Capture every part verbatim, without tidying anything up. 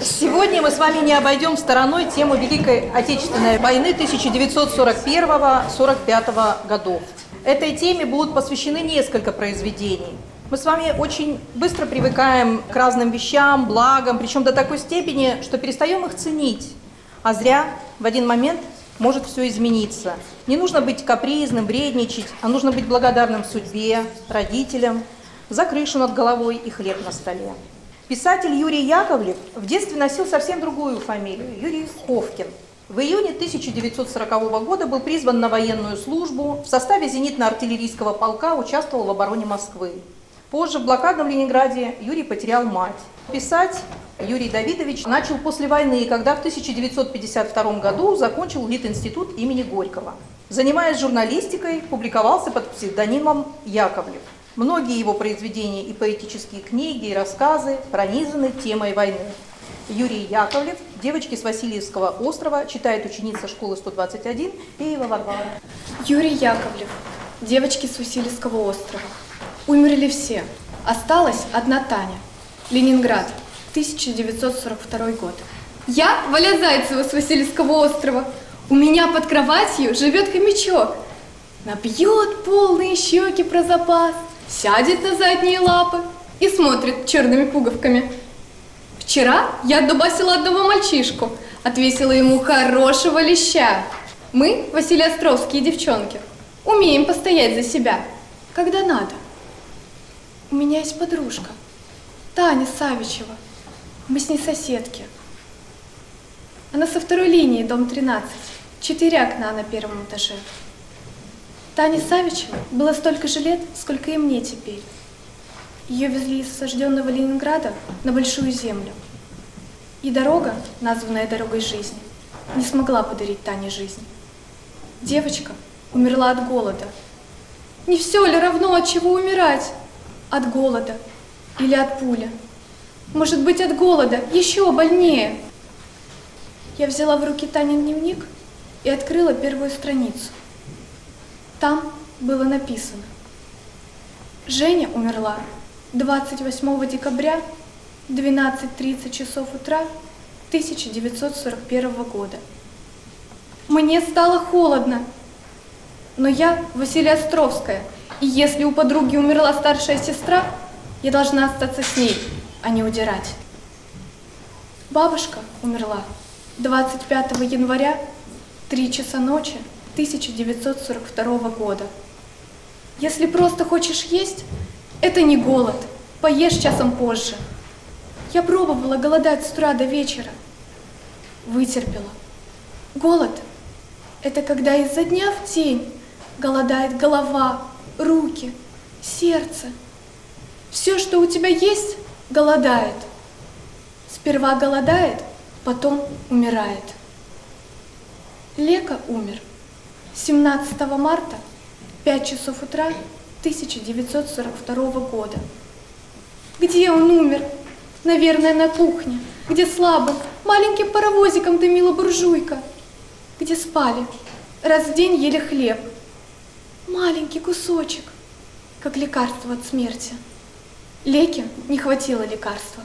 Сегодня мы с вами не обойдем стороной тему Великой Отечественной войны тысяча девятьсот сорок первого — сорок пятого годов. Этой теме будут посвящены несколько произведений. Мы с вами очень быстро привыкаем к разным вещам, благам, причем до такой степени, что перестаем их ценить. А зря в один момент может все измениться. Не нужно быть капризным, вредничать, а нужно быть благодарным судьбе, родителям, за крышу над головой и хлеб на столе. Писатель Юрий Яковлев в детстве носил совсем другую фамилию – Юрий Ховкин. В июне тысяча девятьсот сорокового года был призван на военную службу, в составе зенитно-артиллерийского полка участвовал в обороне Москвы. Позже в блокадном Ленинграде Юрий потерял мать. Писать Юрий Давидович начал после войны, когда в тысяча девятьсот пятьдесят втором году закончил Литинститут имени Горького. Занимаясь журналистикой, публиковался под псевдонимом Яковлев. Многие его произведения и поэтические книги, и рассказы пронизаны темой войны. Юрий Яковлев, девочки с Васильевского острова, читает ученица школы сто двадцать один, Пеева Варвара. Юрий Яковлев, девочки с Васильевского острова. Умерли все. Осталась одна Таня. Ленинград, тысяча девятьсот сорок второй год. Я Валя Зайцева с Васильевского острова. У меня под кроватью живет хомячок. Набьет полные щеки про запас, сядет на задние лапы и смотрит черными пуговками. Вчера я отдубасила одного мальчишку, отвесила ему хорошего леща. Мы, василиостровские девчонки, умеем постоять за себя, когда надо. У меня есть подружка, Таня Савичева. Мы с ней соседки. Она со второй линии, дом тринадцать, четыре окна на первом этаже. Тане Савичевой было столько же лет, сколько и мне теперь. Ее везли из осажденного Ленинграда на Большую Землю. И дорога, названная дорогой жизни, не смогла подарить Тане жизнь. Девочка умерла от голода. Не все ли равно, от чего умирать? От голода или от пули? Может быть, от голода еще больнее. Я взяла в руки Танин дневник и открыла первую страницу. Там было написано: Женя умерла двадцать восьмого декабря, двенадцать тридцать часов утра тысяча девятьсот сорок первого года. Мне стало холодно, но я Василиостровская, и если у подруги умерла старшая сестра, я должна остаться с ней, а не удирать. Бабушка умерла двадцать пятого января, три часа ночи, тысяча девятьсот сорок второго года. Если просто хочешь есть, это не голод, поешь часом позже. Я пробовала голодать с утра до вечера, вытерпела. Голод – это когда изо дня в день голодает голова, руки, сердце. Все, что у тебя есть, голодает. Сперва голодает, потом умирает. Лека умер семнадцатого марта, пять часов утра тысяча девятьсот сорок второго года. Где он умер? Наверное, на кухне, где слабым, маленьким паровозиком дымила буржуйка, где спали, раз в день ели хлеб. Маленький кусочек, как лекарство от смерти. Леке не хватило лекарства.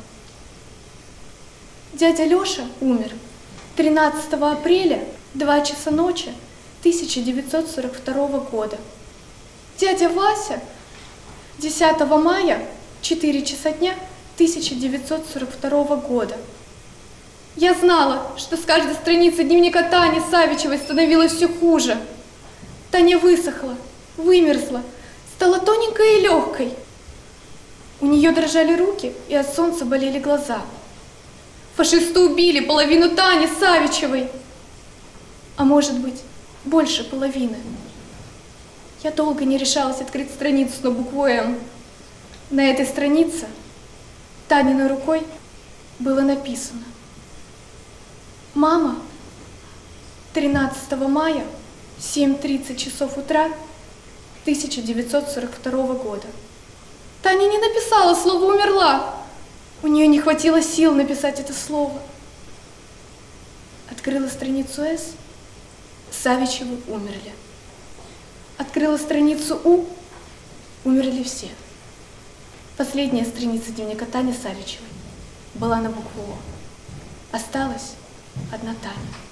Дядя Леша умер тринадцатого апреля, два часа ночи, тысяча девятьсот сорок второго года. Дядя Вася десятого мая, четыре часа дня, тысяча девятьсот сорок второго года. Я знала, что с каждой страницы дневника Тани Савичевой становилось все хуже. Таня высохла, вымерзла, стала тоненькой и легкой. У нее дрожали руки, и от солнца болели глаза. Фашисты убили половину Тани Савичевой. А может быть, больше половины. Я долго не решалась открыть страницу на букву «М». На этой странице Таниной рукой было написано: «Мама, тринадцатого мая, семь тридцать часов утра, тысяча девятьсот сорок второго года». Таня не написала слово «умерла». У нее не хватило сил написать это слово. Открыла страницу «С». Савичевы умерли. Открыла страницу «У». Умерли все. Последняя страница дневника Тани Савичевой была на букву «О». Осталась одна Таня.